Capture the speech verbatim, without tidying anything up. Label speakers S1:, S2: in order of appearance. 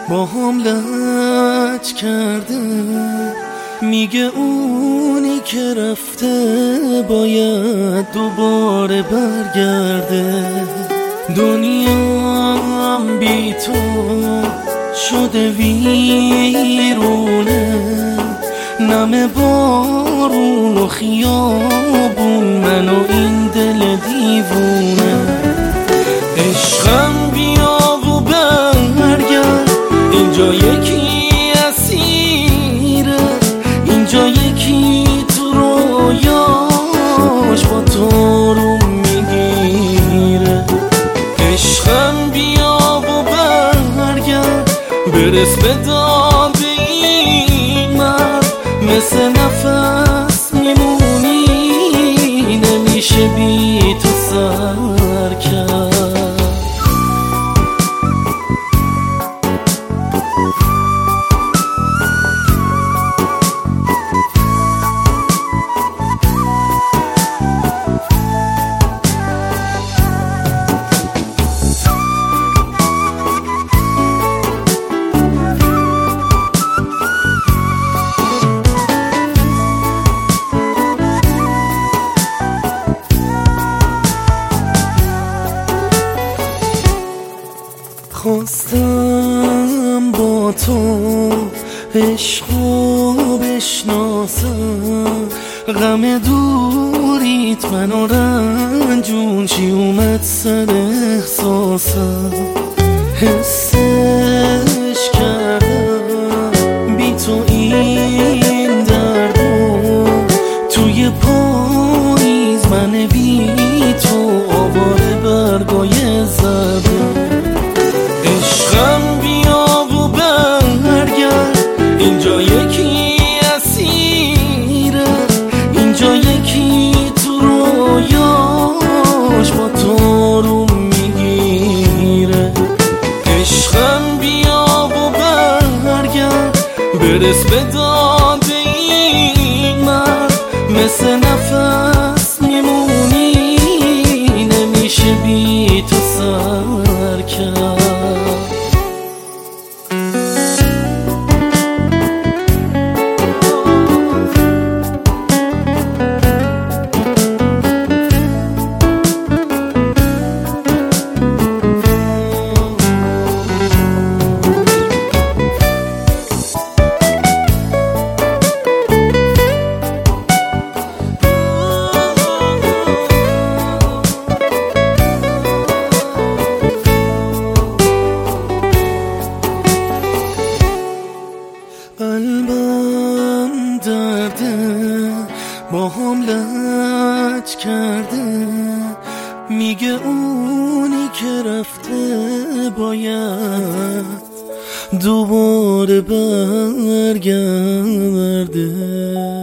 S1: با هم لج کرده، میگه اونی که رفته باید دوباره برگرده. دنیام بی تو شده ویرونه، نم بارون و خیابون، من و این دل دیوونه. عشقم بیا و برگرد، اینجا یکی اسیره، اینجا یکی تو رویاش با تو رو میگیره. عشقم بیا و برگرد، برس به داد این مرد، مثل نفس میمونی، نمیشه بی تو سر کرد. خواستم با تو عشقو بشناسم، غم دوریت منو رنجون، چی اومد سر احساسم. حسش کردم بی تو این دردو، توی پاییز من بی تو آواره برگای زدم. عشقم بیا و برگرد، اینجا یکی اسیره، اینجا یکی تو رویاش با تو رو میگیره. عشقم بیا و برگرد، برس به داد این مرد، مثل نفس میمونی، نمیشه بی تو سر کرد. قلبم درده، با هم لج کرده، میگه اونی که رفته باید دوباره برگرده.